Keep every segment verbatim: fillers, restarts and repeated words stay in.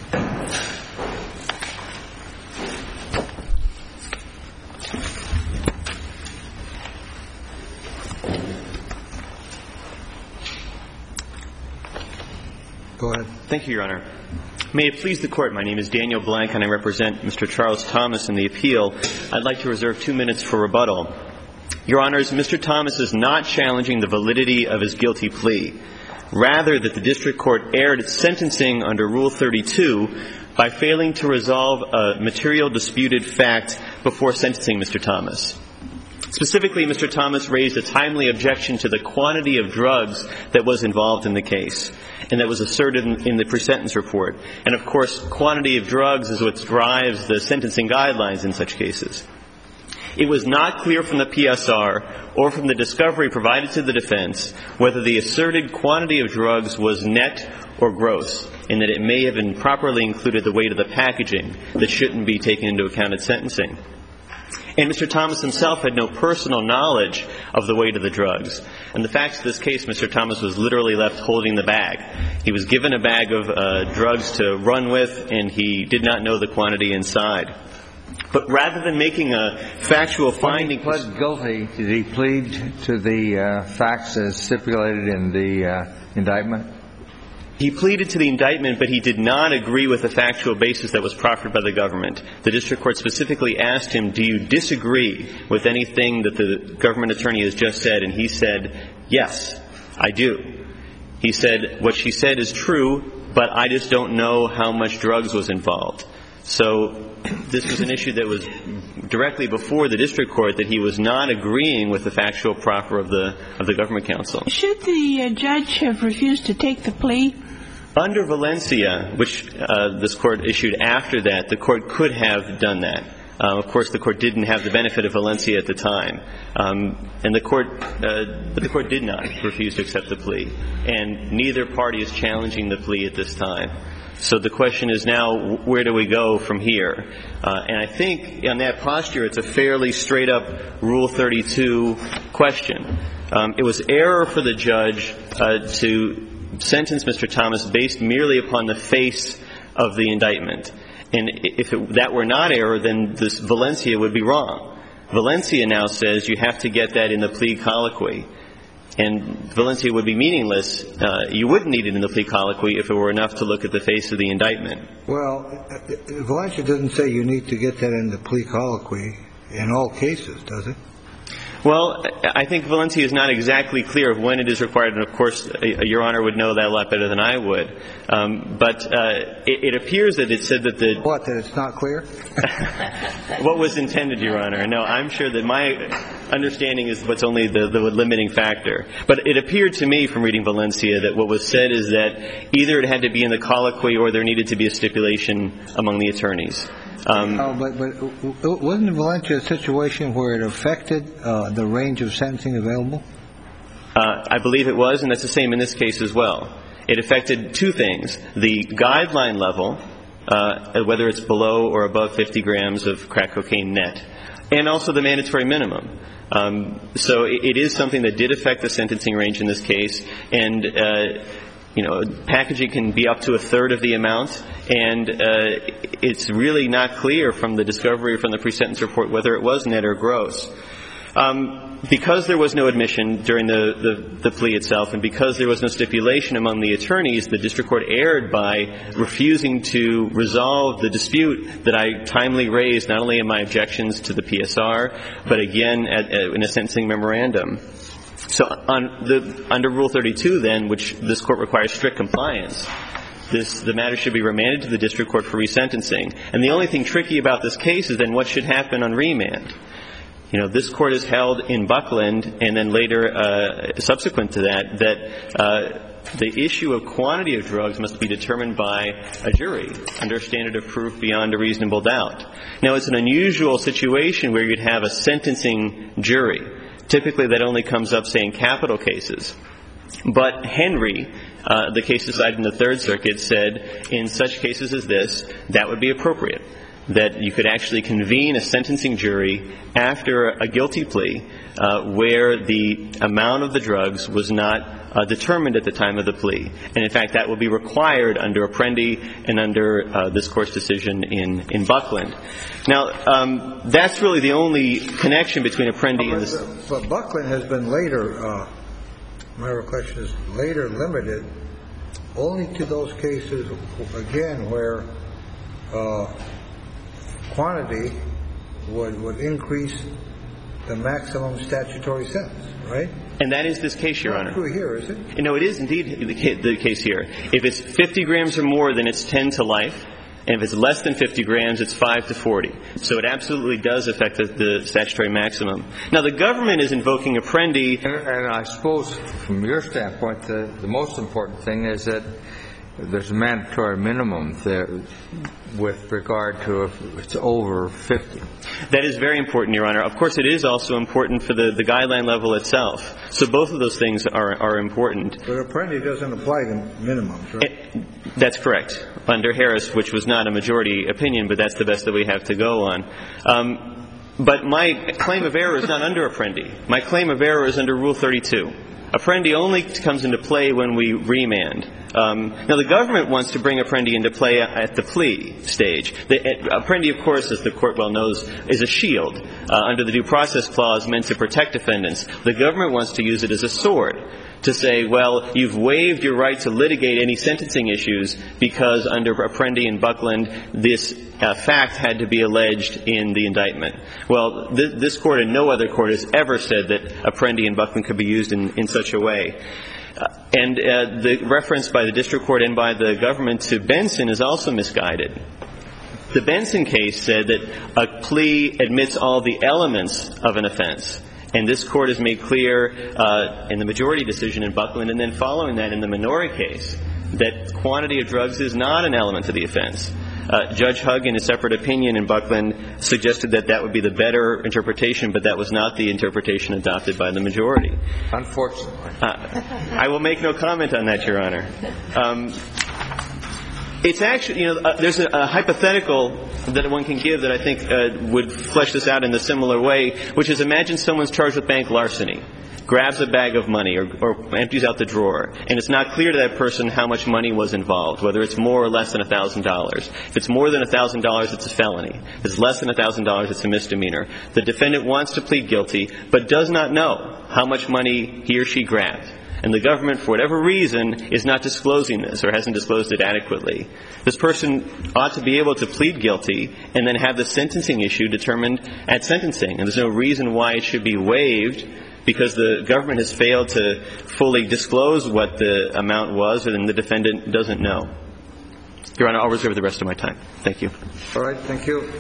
Go ahead. Thank you, Your Honor. May it please the Court, my name is Daniel Blank and I represent Mister Charles Thomas in the appeal. I'd like to reserve two minutes for rebuttal. Your Honors, Mister Thomas is not challenging the validity of his guilty plea. Rather, that the district court erred its sentencing under Rule thirty-two by failing to resolve a material disputed fact before sentencing Mister Thomas. Specifically, Mister Thomas raised a timely objection to the quantity of drugs that was involved in the case, and that was asserted in, in the pre-sentence report. And of course, quantity of drugs is what drives the sentencing guidelines in such cases. It was not clear from the P S R or from the discovery provided to the defense whether the asserted quantity of drugs was net or gross, and that it may have improperly included the weight of the packaging that shouldn't be taken into account at sentencing. And Mister Thomas himself had no personal knowledge of the weight of the drugs. And the facts of this case, Mister Thomas was literally left holding the bag. He was given a bag of uh, drugs to run with, and he did not know the quantity inside. But rather than making a factual finding... When he pled guilty, did he plead to the uh, facts as stipulated in the uh, indictment? He pleaded to the indictment, but he did not agree with the factual basis that was proffered by the government. The district court specifically asked him, do you disagree with anything that the government attorney has just said? And he said, yes, I do. He said, what she said is true, but I just don't know how much drugs was involved. So this was an issue that was directly before the district court, that he was not agreeing with the factual proffer of the of the government counsel. Should the uh, judge have refused to take the plea? Under Valencia, which uh, this court issued after that, the court could have done that. Uh, of course, the court didn't have the benefit of Valencia at the time, um, and the court, uh, but the court did not refuse to accept the plea, and neither party is challenging the plea at this time. So the question is now, where do we go from here? Uh, and I think on that posture, it's a fairly straight-up Rule thirty-two question. Um, it was error for the judge uh, to sentence Mister Thomas based merely upon the face of the indictment. And if it, that were not error, then this Valencia would be wrong. Valencia now says you have to get that in the plea colloquy. And Valencia would be meaningless. Uh, you wouldn't need it in the plea colloquy if it were enough to look at the face of the indictment. Well, Valencia doesn't say you need to get that in the plea colloquy in all cases, does it? Well, I think Valencia is not exactly clear of when it is required, and of course, Your Honor would know that a lot better than I would. Um, but uh, it, it appears that it said that the... What, that it's not clear? What was intended, Your Honor? No, I'm sure that my understanding is what's only the, the limiting factor. But it appeared to me from reading Valencia that what was said is that either it had to be in the colloquy or there needed to be a stipulation among the attorneys. Um, oh, but, but wasn't Valencia a situation where it affected uh, the range of sentencing available? Uh, I believe it was, and that's the same in this case as well. It affected two things: the guideline level, uh, whether it's below or above fifty grams of crack cocaine net, and also the mandatory minimum. Um, so it, it is something that did affect the sentencing range in this case, and uh, you know, packaging can be up to a third of the amount, and uh, it's really not clear from the discovery or from the pre-sentence report whether it was net or gross. Um, because there was no admission during the, the, the plea itself, and because there was no stipulation among the attorneys, the district court erred by refusing to resolve the dispute that I timely raised, not only in my objections to the P S R, but again at, at, in a sentencing memorandum. So on the, under Rule thirty-two, then, which this court requires strict compliance, this, the matter should be remanded to the district court for resentencing. And the only thing tricky about this case is then what should happen on remand. You know, this court has held in Buckland, and then later, uh, subsequent to that, that uh, the issue of quantity of drugs must be determined by a jury under a standard of proof beyond a reasonable doubt. Now, it's an unusual situation where you'd have a sentencing jury. Typically, that only comes up, say, in capital cases. But Henry, uh, the case decided in the Third Circuit, said in such cases as this, that would be appropriate. that you could actually convene a sentencing jury after a guilty plea uh, where the amount of the drugs was not uh, determined at the time of the plea. And in fact, that will be required under Apprendi and under uh, this Court's decision in, in Buckland. Now, um, that's really the only connection between Apprendi and this. But Buckland has been later, uh, my recollection is later limited only to those cases, again, where uh, quantity would, would increase the maximum statutory sentence, right? And that is this case, Your Honor. Not true here, is it? No, it is indeed the case here. If it's fifty grams or more, then it's ten to life. And if it's less than fifty grams, it's five to forty. So it absolutely does affect the, the statutory maximum. Now, the government is invoking Apprendi. And, and I suppose, from your standpoint, the, the most important thing is that there's a mandatory minimum there with regard to if it's over fifty. That is very important, Your Honor. Of course, it is also important for the, the guideline level itself. So both of those things are, are important. But Apprendi doesn't apply to minimums, right? It, that's correct. Under Harris, which was not a majority opinion, but that's the best that we have to go on. Um, but my claim of error is not under Apprendi. My claim of error is under Rule thirty-two. Apprendi only comes into play when we remand. Um, now, the government wants to bring Apprendi into play at the plea stage. The, Apprendi, of course, as the Court well knows, is a shield uh, under the Due Process Clause meant to protect defendants. The government wants to use it as a sword to say, well, you've waived your right to litigate any sentencing issues because under Apprendi and Buckland, this uh, fact had to be alleged in the indictment. Well, th- this Court and no other court has ever said that Apprendi and Buckland could be used in, in such a way. Uh, and uh, the reference by the district court and by the government to Benson is also misguided. The Benson case said that a plea admits all the elements of an offense. And this Court has made clear uh, in the majority decision in Buckland and then following that in the Minori case that quantity of drugs is not an element of the offense. Uh, Judge Hugg, in a separate opinion in Buckland, suggested that that would be the better interpretation, but that was not the interpretation adopted by the majority. Unfortunately. Uh, I will make no comment on that, Your Honor. Um, It's actually, you know, uh, there's a, a hypothetical that one can give that I think uh, would flesh this out in a similar way, which is imagine someone's charged with bank larceny, grabs a bag of money or, or empties out the drawer, and it's not clear to that person how much money was involved, whether it's more or less than one thousand dollars. If it's more than one thousand dollars, it's a felony. If it's less than one thousand dollars, it's a misdemeanor. The defendant wants to plead guilty but does not know how much money he or she grabbed. And the government, for whatever reason, is not disclosing this or hasn't disclosed it adequately. This person ought to be able to plead guilty and then have the sentencing issue determined at sentencing. And there's no reason why it should be waived because the government has failed to fully disclose what the amount was and the defendant doesn't know. Your Honor, I'll reserve the rest of my time. Thank you. All right. Thank you.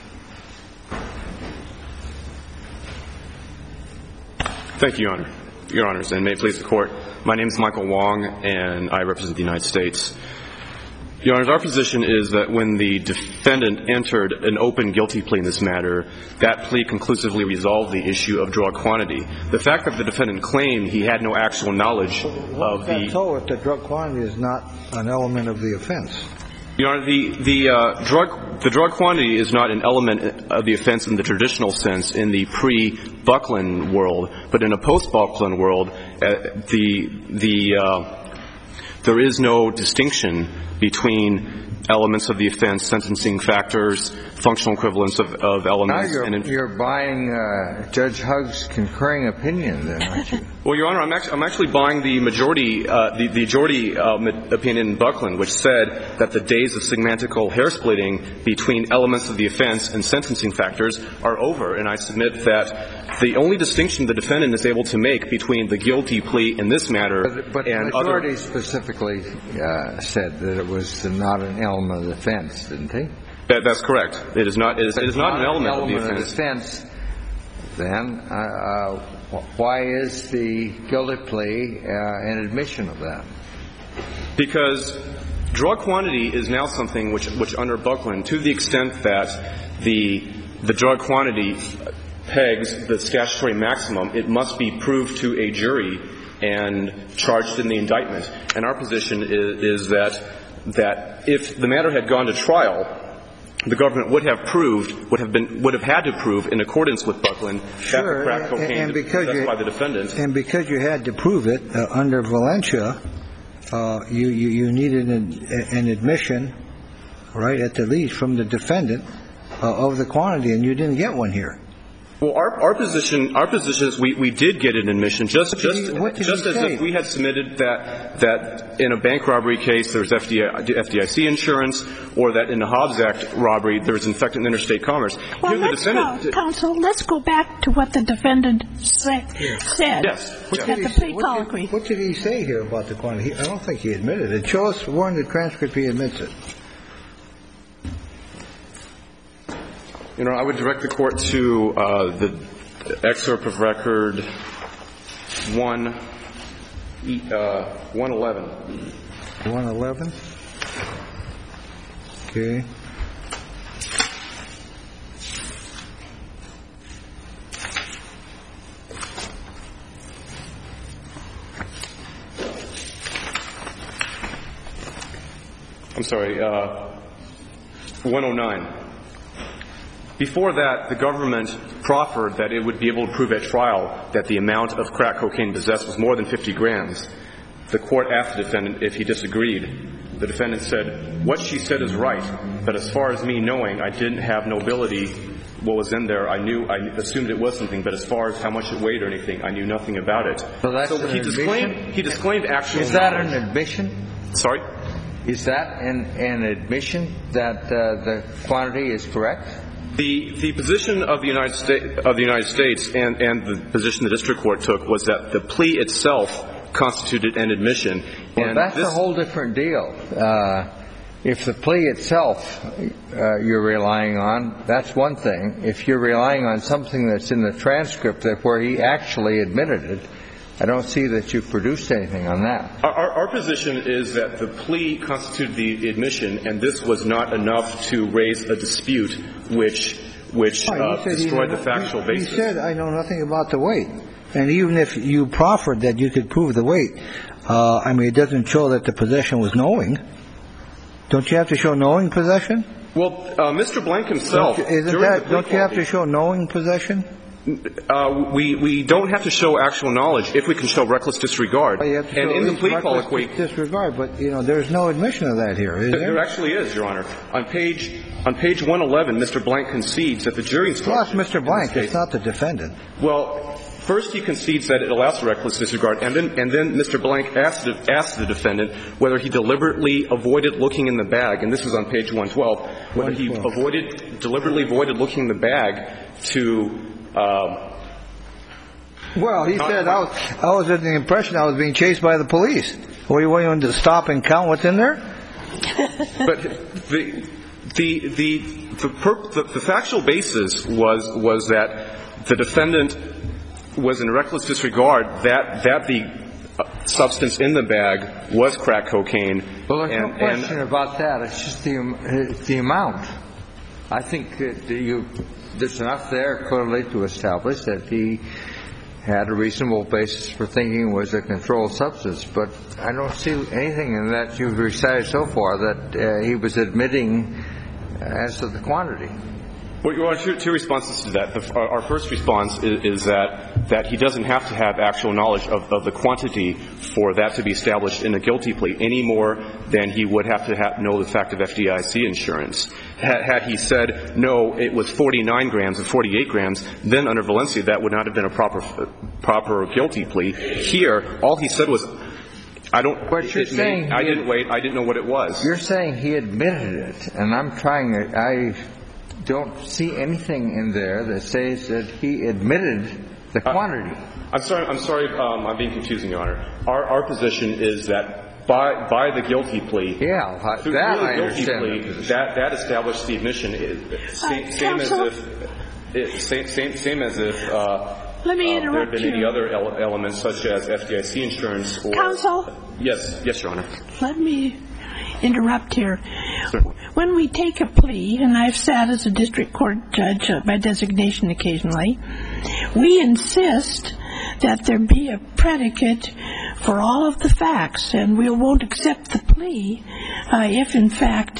Thank you, Your Honor. Your Honors, and may it please the Court. My name is Michael Wong, and I represent the United States. Your Honors, our position is that when the defendant entered an open guilty plea in this matter, that plea conclusively resolved the issue of drug quantity. The fact that the defendant claimed he had no actual knowledge of the... So if the drug quantity is not an element of the offense? Your Honor, the, the, uh, drug, the drug quantity is not an element of the offense in the traditional sense in the pre-Buckland world, but in a post-Buckland world, uh, the, the, uh, there is no distinction between elements of the offense, sentencing factors, functional equivalence of, of elements. Now you're, and in, you're buying uh, Judge Hugg's concurring opinion, then, aren't you? Well, Your Honor, I'm actually, I'm actually buying the majority, uh, the, the majority um, opinion in Buckland, which said that the days of semantical hair splitting between elements of the offense and sentencing factors are over. And I submit that the only distinction the defendant is able to make between the guilty plea in this matter but, but and the majority other... specifically uh, said that it was not an element of the offense, didn't they? That, that's correct. It is not. It is, it is not, not an element, element of the of offense. the offense. Then, uh, uh, why is the guilty plea uh, an admission of that? Because drug quantity is now something which, which under Buckland, to the extent that the the drug quantity pegs the statutory maximum, it must be proved to a jury and charged in the indictment. And our position is, is that that if the matter had gone to trial the government would have proved, would have been, would have had to prove in accordance with Buckland Sure, that the crack cocaine and because possessed you, by the defendant. And because you had to prove it uh, under Valencia, uh, you, you, you needed an, an admission, right, at the least from the defendant uh, of the quantity, and you didn't get one here. Well, our, our position, our position is we, we did get an admission, just just, he, just as say? if we had submitted that that in a bank robbery case there's F D I C insurance, or that in the Hobbs Act robbery there's infected interstate commerce. Well, Here, the let's defendant, go, counsel, let's go back to what the defendant say, said Yes. at the plea what, colloquy. did, what did he say here about the quantity? He, I don't think he admitted it. Show us where in the transcript he admits it. You know, I would direct the court to uh, the excerpt of record one, uh, one eleven. one eleven? Okay. I'm sorry, uh, one oh nine. Before that, the government proffered that it would be able to prove at trial that the amount of crack cocaine possessed was more than fifty grams. The court asked the defendant if he disagreed. The defendant said, what she said is right, but as far as me knowing, I didn't have nobility what was in there. I knew, I assumed it was something, but as far as how much it weighed or anything, I knew nothing about it. So that's so an he admission? disclaimed, he disclaimed actual Is that knowledge. an admission? Sorry? Is that an, an admission that uh, the quantity is correct? The the position of the United States of the United States and, and the position the district court took was that the plea itself constituted an admission. Well, and that's this, a whole different deal. Uh, if the plea itself uh, you're relying on, that's one thing. If you're relying on something that's in the transcript that where he actually admitted it, I don't see that you've produced anything on that. Our, our position is that the plea constituted the admission, and this was not enough to raise a dispute which which Oh, uh, destroyed he, the factual he, basis. He said, I know nothing about the weight. And even if you proffered that you could prove the weight, uh, I mean, it doesn't show that the possession was knowing. Don't you have to show knowing possession? Well, uh, Mister Blank himself, Don't you, isn't during that, the plea don't you have to colloquy- show knowing possession? Uh, we we don't have to show actual knowledge if we can show reckless disregard. Well, you have to and show in the at plea least reckless colloquy, disregard, but you know, there's no admission of that here, is there, there? there actually is, Your Honor. On page on page one eleven, Mister Blank concedes that the jury instruction. Plus, Mister in this Blank, case- it's not the defendant. Well, first he concedes that it allows for reckless disregard, and then and then Mister Blank asked the, asked the defendant whether he deliberately avoided looking in the bag, and this is on page one twelve, whether he one twelve. avoided deliberately avoided looking in the bag to. Um, Well, he said I was, I was under the impression I was being chased by the police. Were you willing to stop and count what's in there? But the the the the, per, the the factual basis was was that the defendant was in reckless disregard that that the substance in the bag was crack cocaine. Well, there's and, no question and, about that. It's just the it's the amount. I think that you there's enough there clearly to establish that he had a reasonable basis for thinking it was a controlled substance. But I don't see anything in that you've recited so far that uh, he was admitting as to the quantity. Well, Your Honor, two, two responses to that. The, our, our first response is, is that that he doesn't have to have actual knowledge of, of the quantity for that to be established in a guilty plea any more than he would have to have, know the fact of F D I C insurance. Had, had he said, no, it was forty-nine grams and forty-eight grams, then under Valencia that would not have been a proper proper guilty plea. Here, all he said was, I don't. But you're it saying may, I he- didn't wait. I didn't know what it was. You're saying he admitted it, and I'm trying to, I don't see anything in there that says that he admitted the quantity. Uh, I'm sorry. I'm sorry. Um, I'm being confusing, Your Honor. Our, our position is that by by the guilty plea, Yeah, that through, I through the guilty understand. plea, that that established the admission. It, same, Uh, same as counsel? if it, same same same as if uh, Let me uh, there interrupt had been you. any other ele- elements such as F D I C insurance or Counsel? Yes, yes, Your Honor. Let me interrupt here. Certainly. When we take a plea, and I've sat as a district court judge uh, by designation occasionally, we insist that there be a predicate for all of the facts, and we won't accept the plea uh, if, in fact,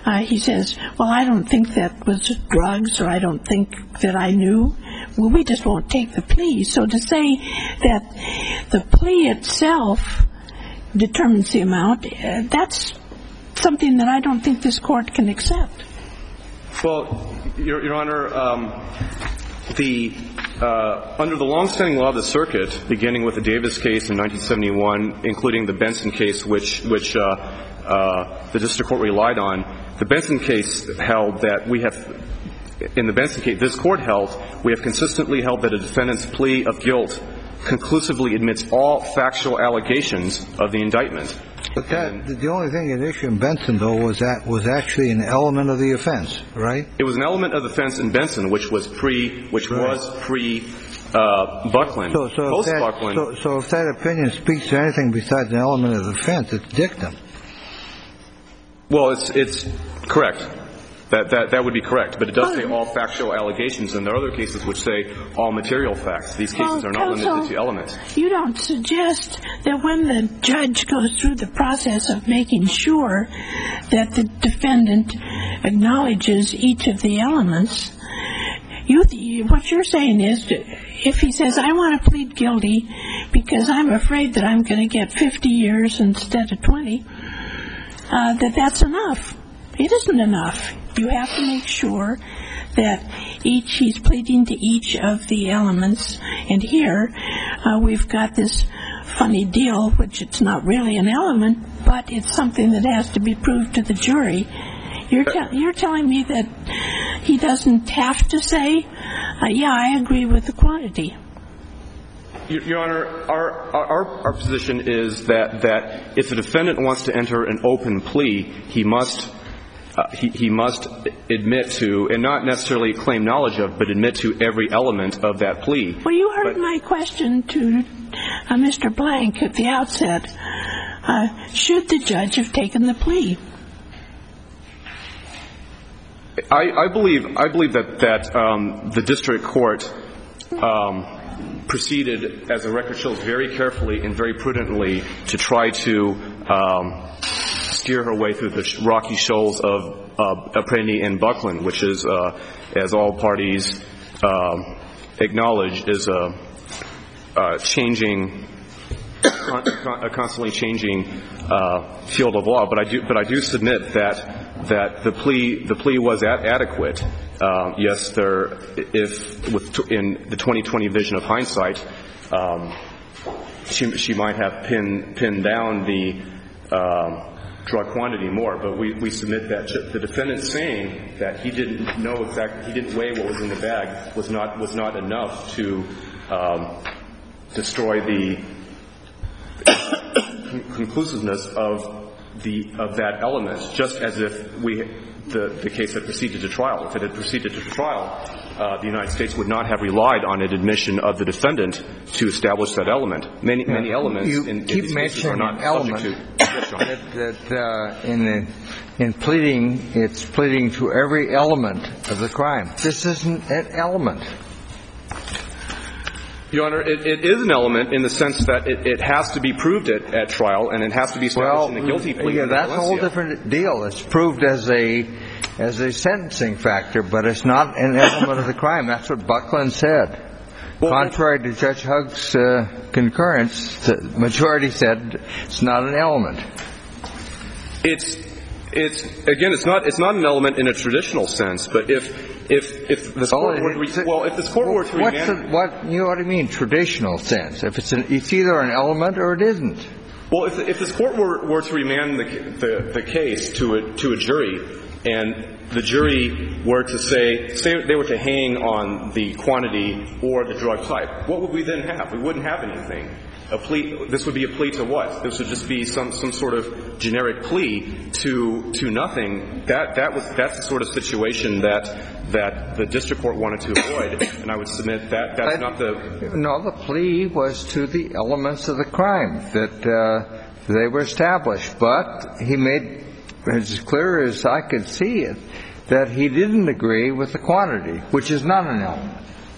uh, he says, well, I don't think that was drugs, or I don't think that I knew. Well, we just won't take the plea. So to say that the plea itself determines the amount, uh, that's something that I don't think this court can accept. Well, Your, Your Honor, um, the uh, under the longstanding law of the circuit, beginning with the Davis case in nineteen seventy-one, including the Benson case, which which uh, uh, the district court relied on, the Benson case held that we have, in the Benson case, this court held, we have consistently held that a defendant's plea of guilt conclusively admits all factual allegations of the indictment. But that, the only thing at issue in Benson, though, was that was actually an element of the offense, right? It was an element of the offense in Benson, which was pre, which right. was pre uh, Buckland. So, so, Post if that, Buckland. So, so if that opinion speaks to anything besides an element of the offense, it's dictum. Well, it's it's correct. That, that that would be correct, but it does say all factual allegations, and there are other cases which say all material facts. These cases well, are not counsel, limited to elements. You don't suggest that when the judge goes through the process of making sure that the defendant acknowledges each of the elements, you what you're saying is, if he says, I want to plead guilty because I'm afraid that I'm going to get fifty years instead of twenty, uh, that that's enough. It isn't enough. You have to make sure that each he's pleading to each of the elements. And here uh, we've got this funny deal, which it's not really an element, but it's something that has to be proved to the jury. You're, te- you're telling me that he doesn't have to say, uh, yeah, I agree with the quantity. Your, Your Honor, our, our our position is that that if the defendant wants to enter an open plea, he must. Uh, he, he must admit to, and not necessarily claim knowledge of, but admit to every element of that plea. Well, you heard but, my question to uh, Mister Blank at the outset. Uh, should the judge have taken the plea? I, I believe I believe that that um, the district court um, proceeded, as the record shows, very carefully and very prudently to try to Um, steer her way through the rocky shoals of uh, Apprendi and Buckland, which is, uh, as all parties um, acknowledge, is a, a changing, a constantly changing uh, field of law. But I do, but I do submit that that the plea, the plea was ad- adequate. Uh, yes, there, if with t- in the twenty twenty vision of hindsight, um, she she might have pinned pinned down the Um, drug quantity more, but we, we submit that the defendant saying that he didn't know exactly, he didn't weigh what was in the bag was not was not enough to um, destroy the conclusiveness of the of that element. Just as if we the the case had proceeded to trial. If it had proceeded to trial, uh, the United States would not have relied on an admission of the defendant to establish that element. Many yeah. many elements you in, in keep these cases are not element subject to. that that uh, in the, in pleading, it's pleading to every element of the crime. This isn't an element. Your Honor, it, it is an element in the sense that it, it has to be proved at, at trial, and it has to be established well, in the guilty plea. Yeah, that's a whole different deal. It's proved as a as a sentencing factor, but it's not an element of the crime. That's what Buckland said. Well, contrary to Judge Hugg's uh, concurrence, the majority said it's not an element. It's it's again, it's not it's not an element in a traditional sense. But if if if this court oh, were to re- well, if this court were to what's remand, the, what you know what I mean? Traditional sense. If it's an, it's either an element or it isn't. Well, if if this court were were to remand the the, the case to a to a jury, and the jury were to say, say they were to hang on the quantity or the drug type, what would we then have? We wouldn't have anything. A plea, this would be a plea to what? This would just be some, some sort of generic plea to, to nothing. That, that was, that's the sort of situation that, that the district court wanted to avoid, and I would submit that that's not the... No, the plea was to the elements of the crime, that, uh, they were established, but he made, as clear as I could see it, that he didn't agree with the quantity, which is not an element.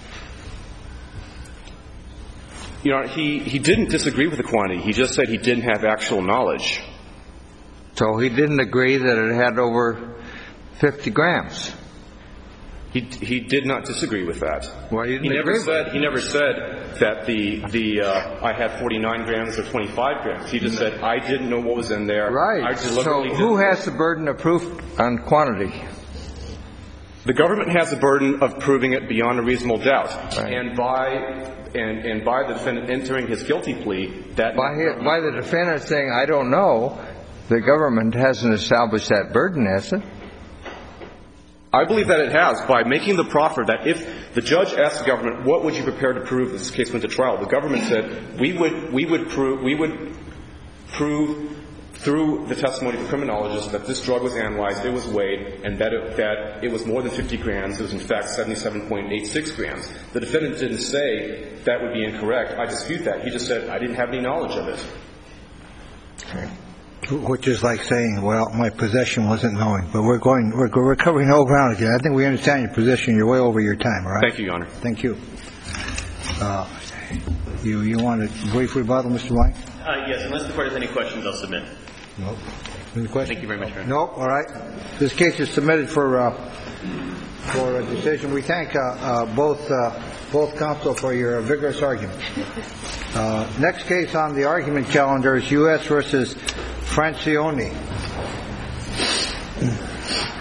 You know, he, he didn't disagree with the quantity. He just said he didn't have actual knowledge. So he didn't agree that it had over fifty grams. He he did not disagree with that. Well, he didn't he never agree with said it. he never said that the the uh, I had forty-nine grams or twenty-five grams. He just said I didn't know what was in there. Right. I So deliberately who didn't. has the burden of proof on quantity? The government has the burden of proving it beyond a reasonable doubt, Right. and by and and by the defendant entering his guilty plea, that By, his, by the defendant saying, I don't know, the government hasn't established that burden, has it? I believe that it has, by making the proffer that if the judge asked the government, what would you prepare to prove if this case went to trial, the government said, we would, we would prove, we would prove through the testimony of the criminologist that this drug was analyzed, it was weighed, and that it, that it was more than fifty grams. It was in fact seventy-seven point eight six grams. The defendant didn't say that would be incorrect. I dispute that. He just said, I didn't have any knowledge of it. Okay. Which is like saying, well, my possession wasn't knowing. But we're going, we're, we're covering no ground again. I think we understand your position. You're way over your time, all right? Thank you, Your Honor. Thank you. Uh, you you want to brief rebuttal, Mister White? Uh, yes, unless the court has any questions, I'll submit. No. Any questions? Thank you very much, Your Honor. No. All right. This case is submitted for uh, for a decision. We thank uh, uh, both uh, both counsel for your vigorous argument. Uh, next case on the argument calendar is U S versus Francione.